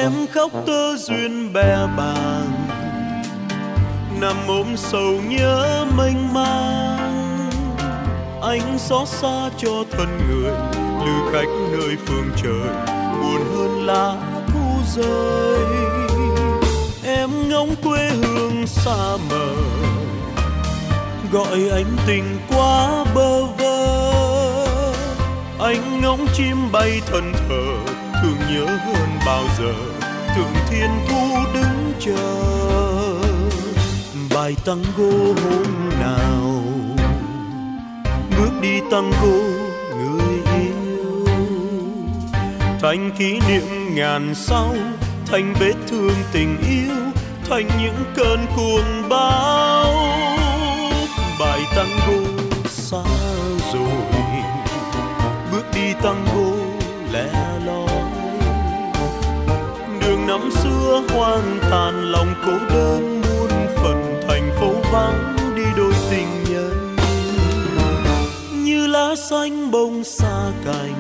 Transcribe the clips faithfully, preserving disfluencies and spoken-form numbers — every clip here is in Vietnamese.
Em khóc tơ duyên bè bàng, nằm ôm sầu nhớ mênh mang. Anh xót xa cho thân người, lữ khách nơi phương trời, buồn hơn lá thu rơi. Em ngóng quê hương xa mờ, gọi anh tình quá bơ vơ. Anh ngóng chim bay thân thờ, thương nhớ hơn bao giờ, thượng thiên thu đứng chờ. Bài tango hôm nào, bước đi tango người yêu, thành kỷ niệm ngàn sau, thành vết thương tình yêu, thành những cơn cuồng bão. Bài tango xa rồi, bước đi tango lẻ loi. Đường năm xưa hoang tàn, lòng cô đơn muôn phần, thành phố vắng đi đôi tình nhân. Như lá xanh bông xa cành,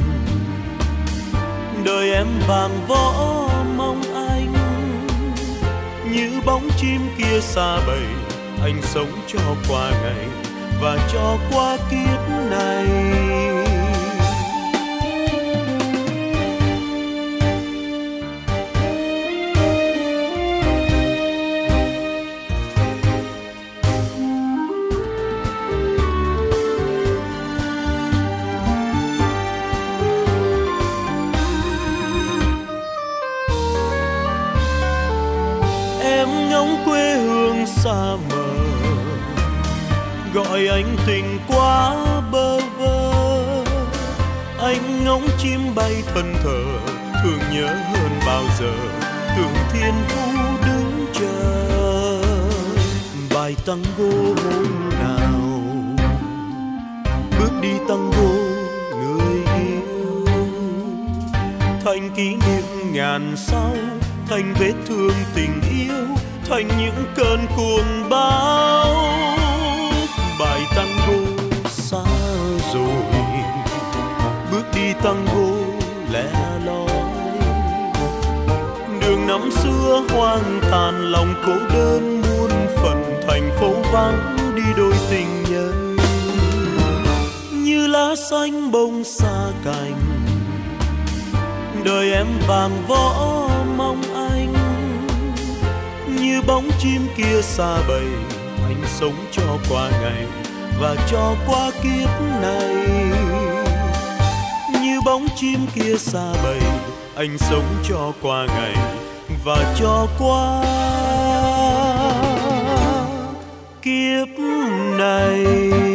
đời em vàng võ mong anh. Như bóng chim kia xa bầy, anh sống cho qua ngày và cho qua kiếp này. Xa mờ, gọi anh tình quá bơ vơ. Anh ngóng chim bay thân thờ, thương nhớ hơn bao giờ, tưởng thiên thu đứng chờ. Bài tango hôm nào, bước đi tango người yêu, thành kỷ niệm ngàn sau, thành vết thương tình yêu, thành những cơn cuồng bão. Bài tango xa rồi, bước đi tango lẻ loi. Đường năm xưa hoang tàn, lòng cô đơn muôn phần, thành phố vắng đi đôi tình nhân. Như lá xanh bông xa cành, đời em vàng võ mong anh. Như bóng chim kia xa bầy, anh sống cho qua ngày và cho qua kiếp này. Như bóng chim kia xa bầy, anh sống cho qua ngày và cho qua kiếp này.